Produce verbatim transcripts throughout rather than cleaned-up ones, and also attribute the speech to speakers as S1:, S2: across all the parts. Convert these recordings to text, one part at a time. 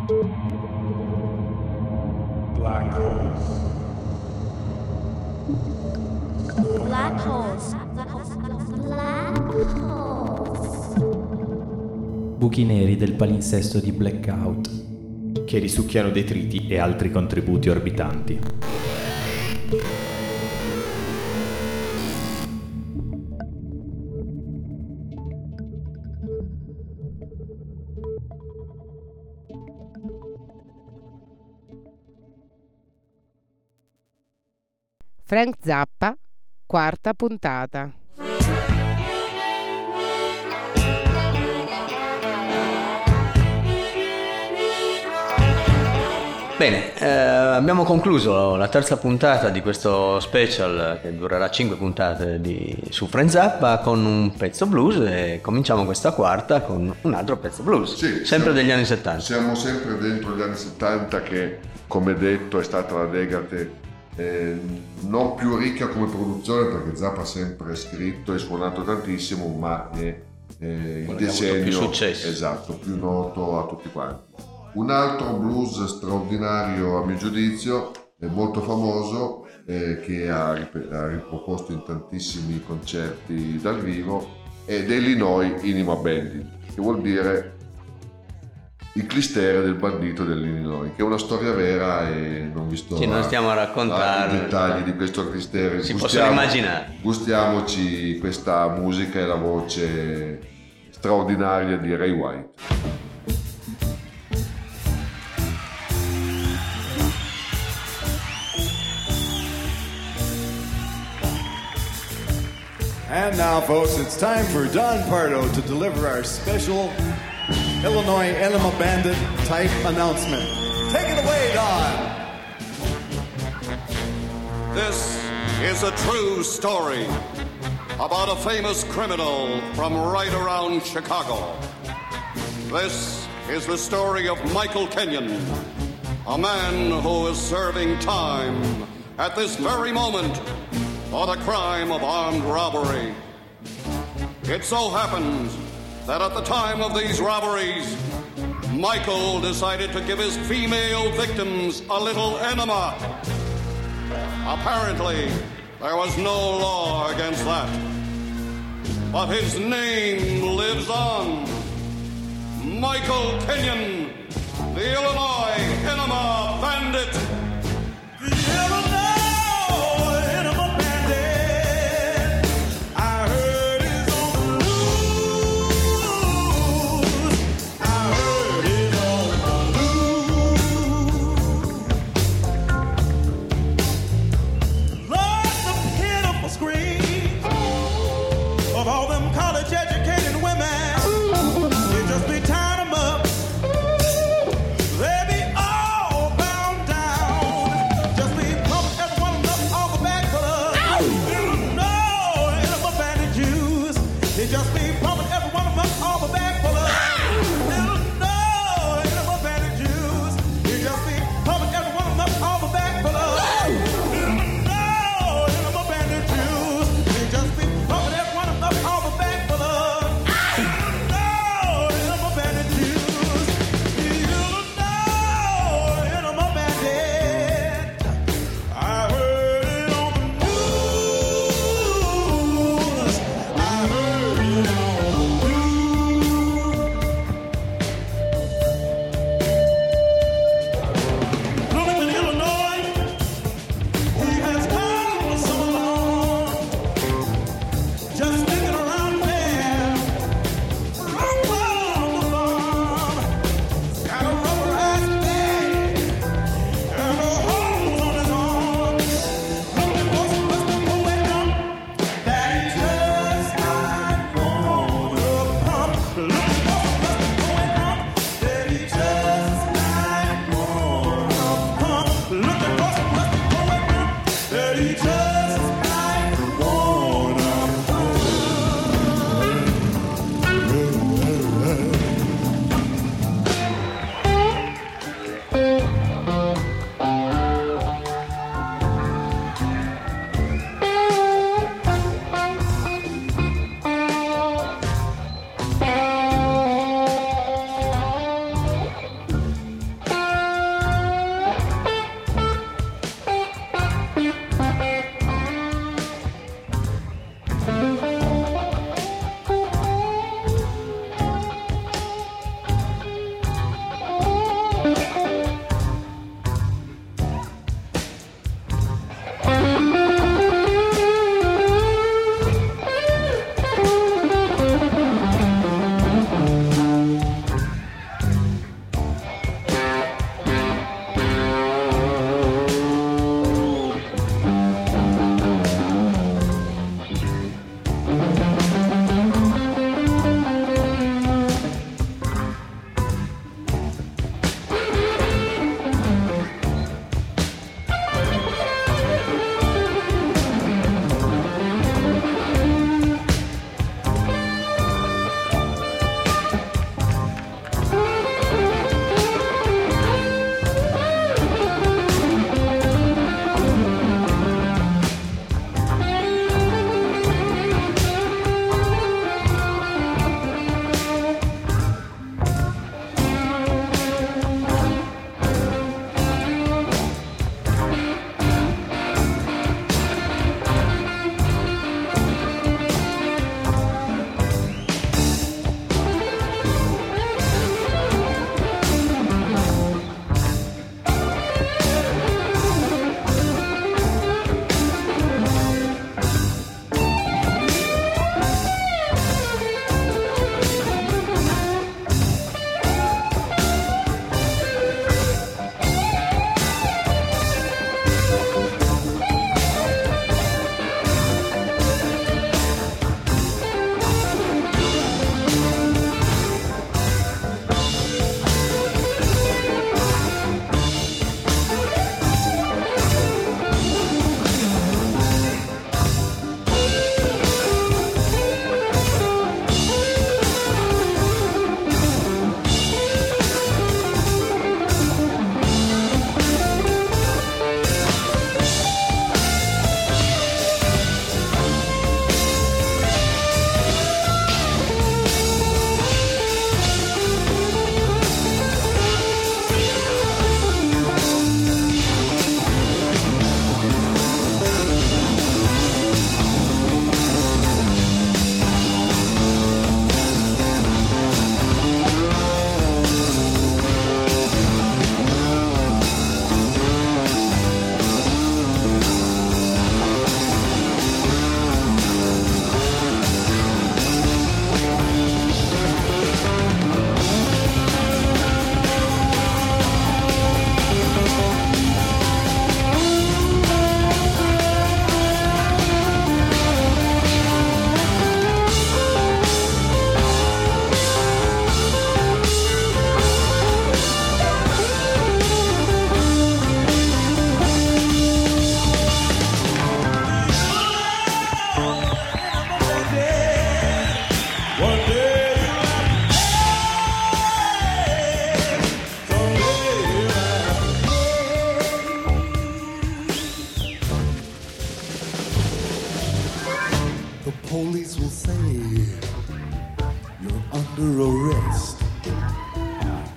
S1: Black holes.
S2: Black holes. Black holes.
S3: Buchi neri del palinsesto di Blackout,
S4: che risucchiano detriti e altri contributi orbitanti.
S5: Frank Zappa, quarta puntata.
S6: Bene, eh, abbiamo concluso la terza puntata di questo special che durerà cinque puntate di, su Frank Zappa con un pezzo blues, e cominciamo questa quarta con un altro pezzo blues,
S7: sì,
S6: sempre
S7: siamo,
S6: degli anni settanta.
S7: Siamo sempre dentro gli anni settanta che, come detto, è stata la decade eh, non più ricca come produzione, perché Zappa ha sempre scritto e suonato tantissimo, ma è eh, il decennio
S6: più successo.
S7: Esatto, più noto a tutti quanti. Un altro blues straordinario a mio giudizio, è molto famoso, eh, che ha, rip- ha riproposto in tantissimi concerti dal vivo, è dell'Illinois Inima Bandit, che vuol dire il clistere del bandito dell'Illinois, che è una storia vera e non vi sto
S6: sì, non stiamo a raccontare
S7: i dettagli di questo clistere.
S6: Si
S7: gustiamo,
S6: possono immaginare.
S7: Gustiamoci questa musica e la voce straordinaria di Ray White.
S8: And now, folks, it's time for Don Pardo to deliver our special Illinois Enema Bandit type announcement. Take it away, Don.
S9: This is a true story about a famous criminal from right around Chicago. This is the story of Michael Kenyon, a man who is serving time at this very moment for the crime of armed robbery. It so happened that at the time of these robberies, Michael decided to give his female victims a little enema. Apparently, there was no law against that. But his name lives on. Michael Kenyon, the Illinois Enema Bandit. The Illinois
S8: They be all bound down.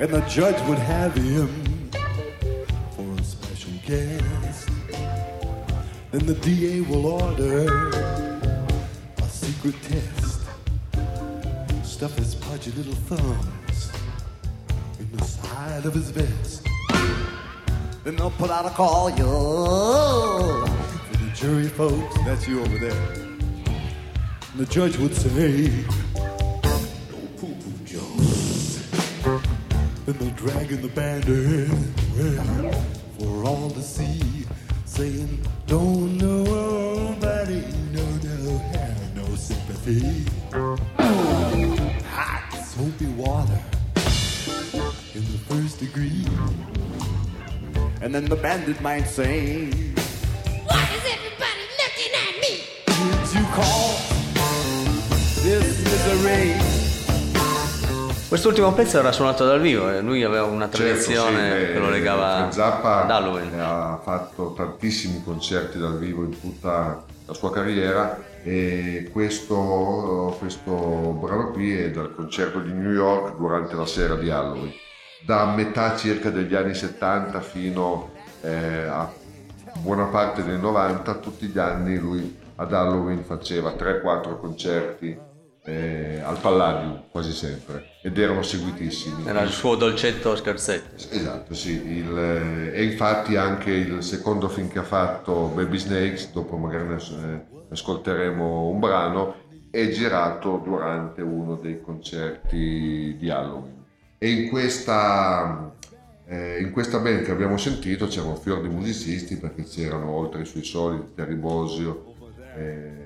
S8: and the judge would have him for a special guest. Then the D A will order a secret test. Stuff his pudgy little thumbs in the side of his vest. Then they'll put out a call, yo, for the jury folks. That's you over there. And the judge would say, no poo-poo jokes. Then they'll drag in the bandit well, for all to see, saying, don't know nobody, no, no, have no sympathy. Hot soapy water in the first degree. And then the bandit might say,
S2: Why is everybody looking at me?
S8: did you call this misery?
S6: Quest'ultimo pezzo era suonato dal vivo e lui aveva una tradizione
S7: Certo, sì,
S6: che lo legava
S7: Frank Zappa
S6: ad Halloween.
S7: ha fatto tantissimi concerti dal vivo in tutta la sua carriera e questo, questo brano qui è dal concerto di New York durante la sera di Halloween. Da metà circa degli anni settanta fino eh, a buona parte del novanta, tutti gli anni lui ad Halloween faceva tre quattro concerti eh, al Palladium quasi sempre ed erano seguitissimi.
S6: Era il suo dolcetto scherzetto.
S7: Esatto, sì. Il, eh, e infatti anche il secondo film che ha fatto, Baby Snakes, dopo magari ne ne ascolteremo un brano, è girato durante uno dei concerti di Halloween. E in questa, eh, in questa band che abbiamo sentito c'erano un fior di musicisti, perché c'erano oltre ai suoi soliti Terry Bozzio, eh,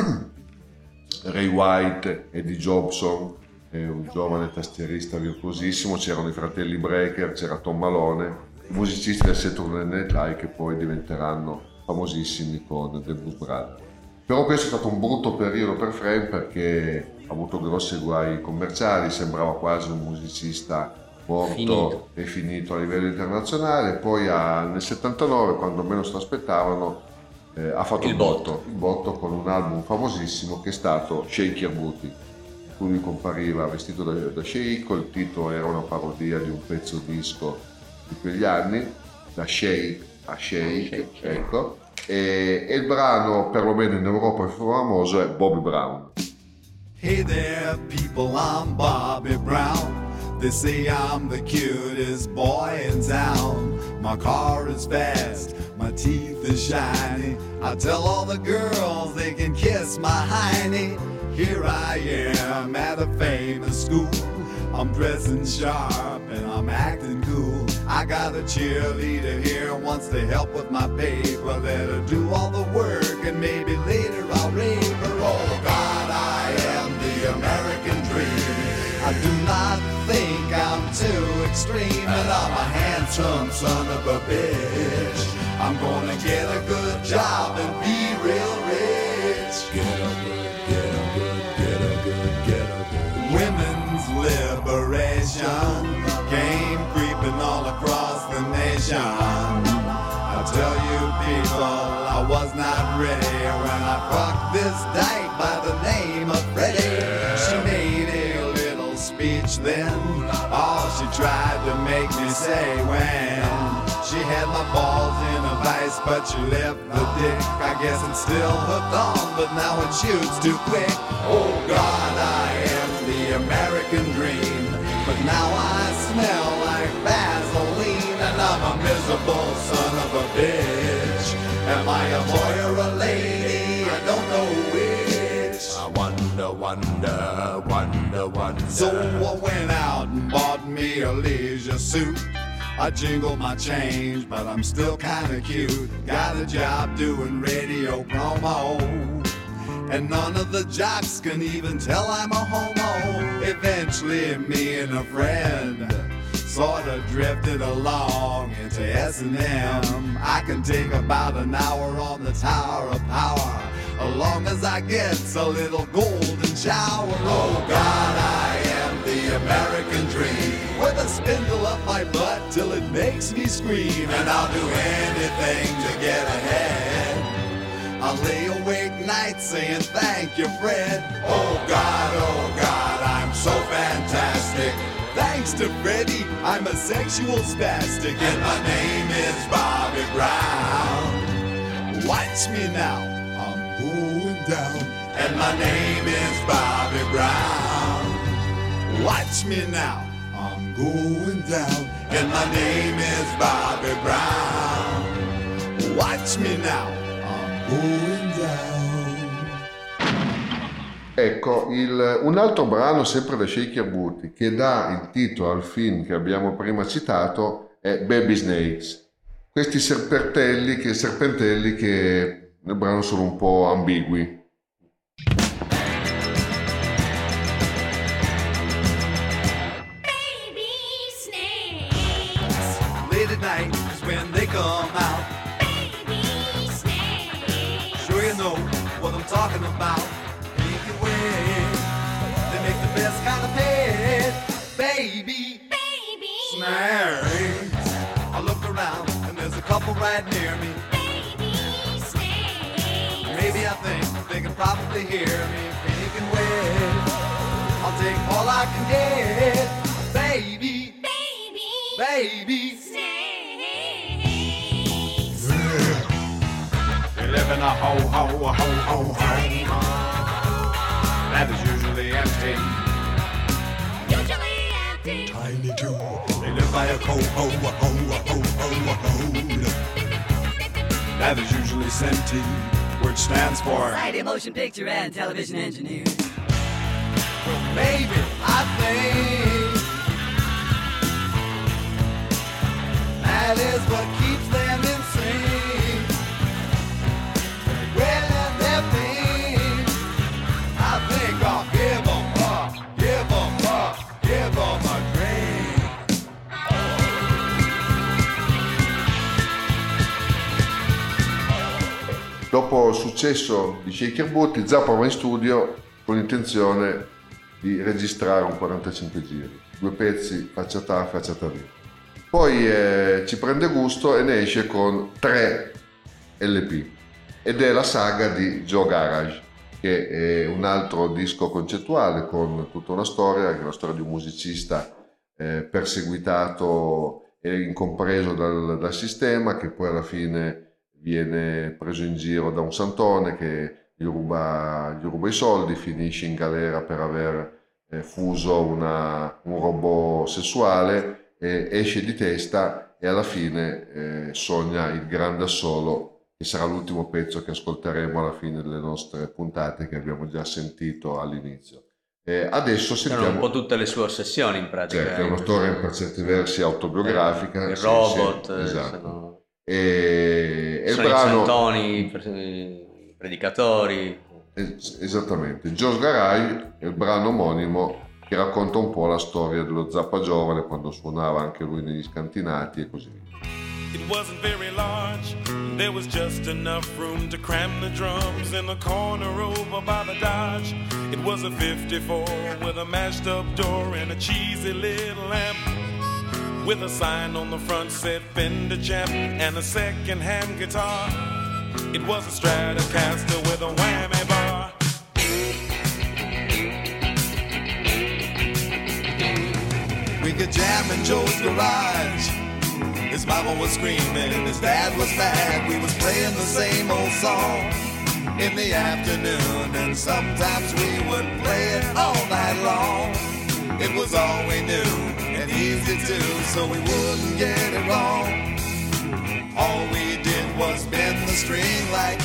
S7: Ray White, Eddie Jobson, eh, un giovane tastierista virtuosissimo, c'erano i fratelli Breaker, c'era Tom Malone, i musicisti del Saturday Night Live che poi diventeranno famosissimi con The Blues Brothers. Però questo è stato un brutto periodo per Frank perché ha avuto grossi guai commerciali, sembrava quasi un musicista morto finito. e finito a livello internazionale. Poi ha, nel settantanove, quando meno se lo aspettavano, eh, ha fatto il, il, botto. Botto, il botto con un album famosissimo che è stato Shake Your Booty, in cui lui compariva vestito da, da sceicco. Il titolo era una parodia di un pezzo disco di quegli anni, da shake a shake, shake, shake. ecco. E, e il brano, perlomeno in Europa, più famoso è Bobby Brown.
S8: Hey there people, I'm Bobby Brown. They say I'm the cutest boy in town. My car is fast, my teeth is shiny. I tell all the girls they can kiss my hiney. Here I am at a famous school. I'm dressing sharp and I'm acting cool. I got a cheerleader here who wants to help with my paper. Let her do all the work and maybe later I'll rape her. Oh God, I am the American dream. I do not think I'm too extreme, and I'm a handsome son of a bitch. I'm gonna get a good job and be real rich. Get a good, get a good, get a good, get a good. Women's liberation came creeping all across the nation. I tell you people, I was not ready when I fucked this dyke by the name of Freddie. She made a little speech then, all she tried to make me say when she had my balls in a vice, but she left the dick. I guess it's still hooked on, but now it shoots too quick. Oh God, I am the American dream, but now I smell like Vaseline, and I'm a miserable son of a bitch. Am I a boy or a lady? I don't know which. I wonder, wonder, wonder, wonder. So I went out and bought me a leisure suit. I jingle my change, but I'm still kinda cute. Got a job doing radio promo, and none of the jocks can even tell I'm a homo. Eventually me and a friend sorta drifted along into S and M. I can take about an hour on the Tower of Power, as long as I get a little golden shower. Oh God, I am the American dream, with a spindle up my butt till it makes me scream. And I'll do anything to get ahead. I'll lay awake nights saying thank you, Fred. Oh God, oh God, I'm so fantastic. Thanks to Freddie, I'm a sexual spastic, and my name is Bobby Brown. Watch me now, I'm going down, and my name is Bobby Brown. Watch me now, I'm going down, and my name is Bobby Brown. Watch me now, I'm going down.
S7: Ecco, il, un altro brano sempre da Shaker Booty che dà il titolo al film che abbiamo prima citato è Baby Snakes. Questi serpentelli che, serpentelli che nel brano sono un po' ambigui.
S2: Baby snakes.
S8: Late at night is when they come out.
S2: Baby snakes.
S8: Sure you know what I'm talking about. They make the best kind of pet, baby.
S2: Baby
S8: Snakes. I look around and there's a couple right near me.
S2: Baby snakes.
S8: Maybe I think they can probably hear me making wet. I'll take all I can get, baby.
S2: Baby.
S8: Baby.
S2: Snakes.
S8: They live in a ho ho ho ho home that is usually empty.
S2: Usually empty.
S8: Tiny too. They live by a cold ho ho ho ho ho ho that is usually senti, which stands for
S10: Society of Motion Picture and Television Engineers.
S8: Well, maybe I think that is what keeps them in sync. Well, and their thing, I think I'll give them up, give them up, give them a drink.
S7: Dopo il successo di Shaker Booty, Zappa va in studio con l'intenzione di registrare un quarantacinque giri, due pezzi facciata A, facciata B. Poi eh, ci prende gusto e ne esce con tre L P ed è la saga di Joe Garage, che è un altro disco concettuale con tutta una storia, che è la storia di un musicista eh, perseguitato e incompreso dal, dal sistema, che poi alla fine viene preso in giro da un santone che gli ruba, gli ruba i soldi, finisce in galera per aver eh, fuso una, un robot sessuale, eh, esce di testa e alla fine eh, sogna il grande assolo, che sarà l'ultimo pezzo che ascolteremo alla fine delle nostre puntate, che abbiamo già sentito all'inizio. Eh, adesso sentiamo
S6: Sono un po' tutte le sue ossessioni in pratica.
S7: Certo, è una storia per certi versi autobiografica.
S6: Eh, il
S7: sì,
S6: robot,
S7: sì, esatto.
S6: sono...
S7: E, e il
S6: sono
S7: brano,
S6: i santoni, i predicatori.
S7: es- esattamente, Joe's Garage è il brano omonimo che racconta un po' la storia dello Zappa giovane, quando suonava anche lui negli scantinati e così via.
S1: It wasn't very large, there was just enough room to cram the drums in the corner over by the Dodge. It was a fifty-four with a mashed up door and a cheesy little amp, with a sign on the front said Fender Champ and a second-hand guitar. It was a Stratocaster with a whammy bar.
S8: We could jam in Joe's garage. His mama was screaming and his dad was mad. We was playing the same old song in the afternoon, and sometimes we would play it all night long. It was all we knew and easy too, so we wouldn't get it wrong. All we did was bend the string like,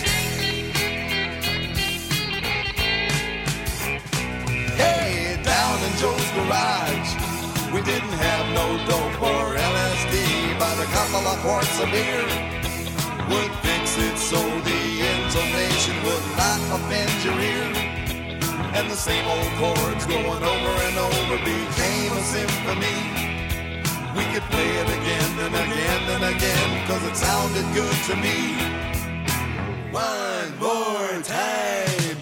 S8: hey, down in Joe's garage. We didn't have no dope or L S D, but a couple of quarts of beer would fix it so the intonation would not offend your ear. And the same old chords going over and over became a symphony. We could play it again and again and again, cause it sounded good to me. One more time.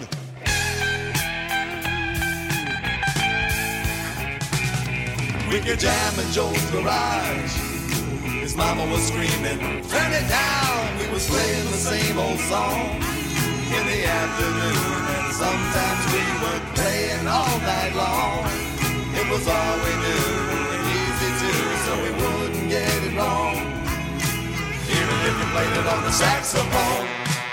S8: We could jam in Joe's garage. His mama was screaming, turn it down. We was playing the same old song in the afternoon, and sometimes we would play it all night long. It was all we knew the saxophone.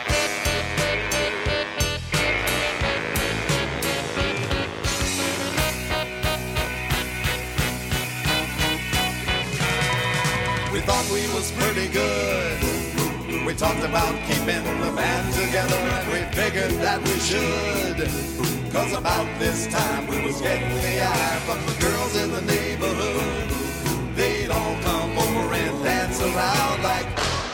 S8: We thought we was pretty good. We talked about keeping the band together, and we figured that we should. Cause about this time we was getting the eye from the girls in the neighborhood. They'd all come over and dance around like.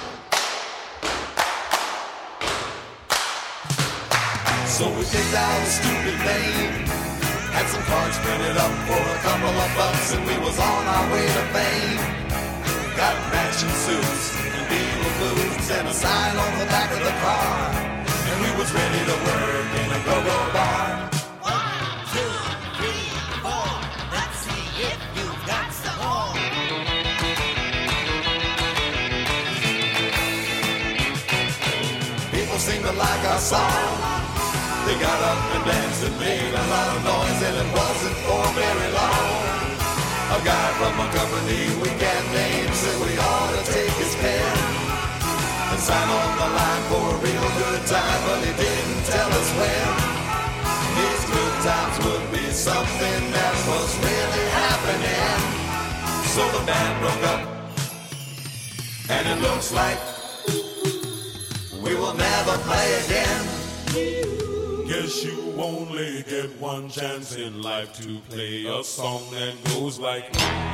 S8: So we picked out a stupid name, had some cards printed up for a couple of bucks, and we was on our way to fame. Got matching suits and beetle boots and a sign on the back of the car, and we was ready to work in a go-go bar.
S2: One, two, three, four. Let's see if you've got some more.
S8: People seemed to like our song. They got up and danced and made a lot of noise, and it wasn't for very long. A guy from a company we can't name said we ought to take his pen and sign on the line for a real good time, but he didn't tell us when. His good times would be something that was really happening. So the band broke up, and it looks like we will never play again.
S1: Guess you only get one chance in life to play a song that goes like.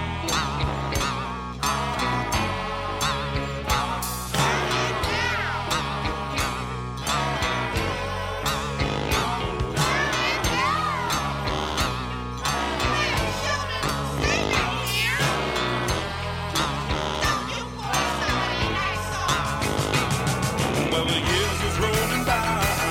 S1: Well, the years is rolling by.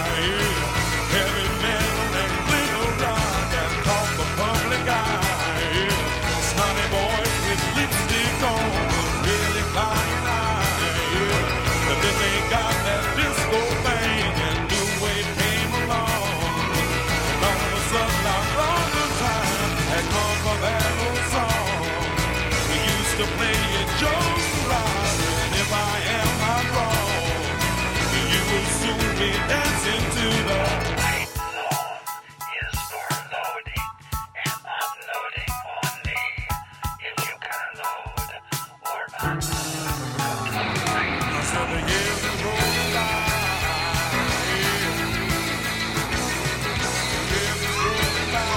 S1: To play it just right, and if I am not wrong, you will soon be dancing to the light zone is for loading and unloading only. If you can load or unload, so the years is rolling by. The years is rolling by.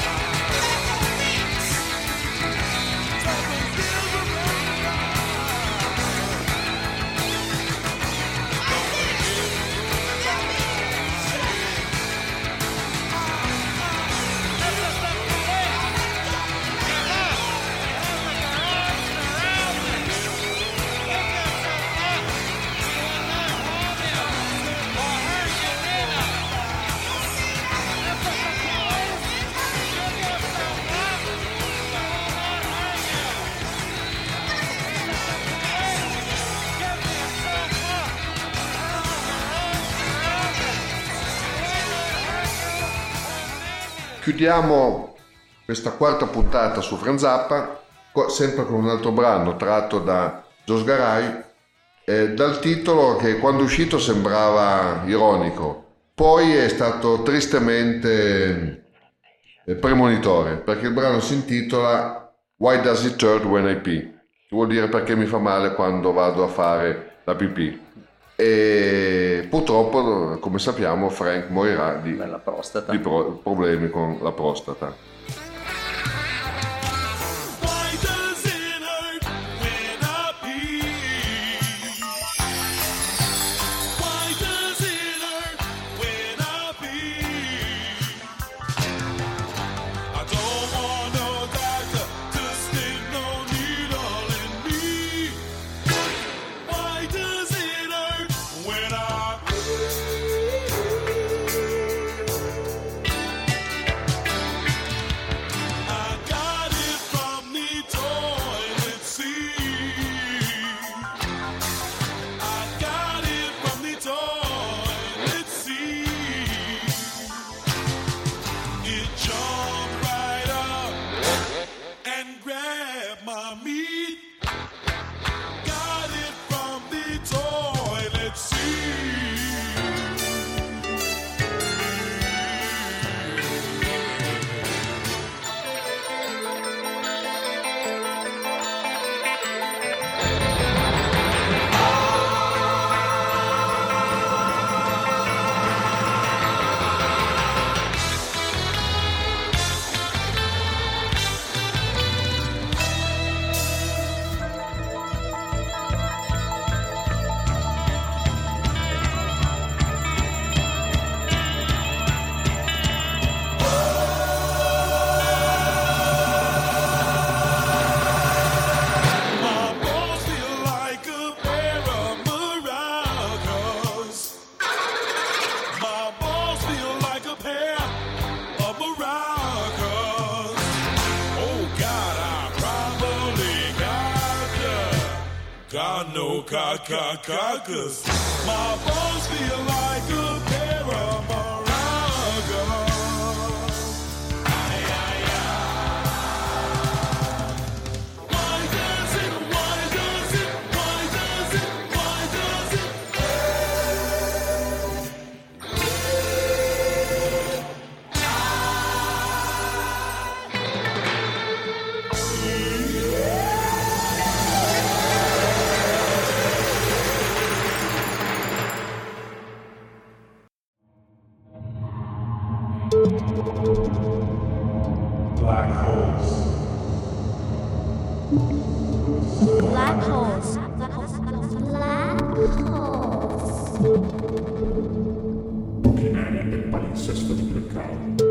S7: Chiudiamo questa quarta puntata su Frank Zappa sempre con un altro brano tratto da Josh Garay, eh, dal titolo che quando è uscito sembrava ironico, poi è stato tristemente eh, premonitore, perché il brano si intitola Why Does It Hurt When I Pee, che vuol dire perché mi fa male quando vado a fare la pipì. E purtroppo, come sappiamo, Frank morirà di,
S6: la prostata.
S7: di pro- problemi con la prostata.
S1: God no cock cock cock, 'cause my bones feel like a pair of maracas. Ay, ay, ay. Why does it, why does it, why does it, why does it?
S11: Black holes.
S12: Black holes. Black holes. Black holes.
S11: Buchi neri del palinsesto di Blackout.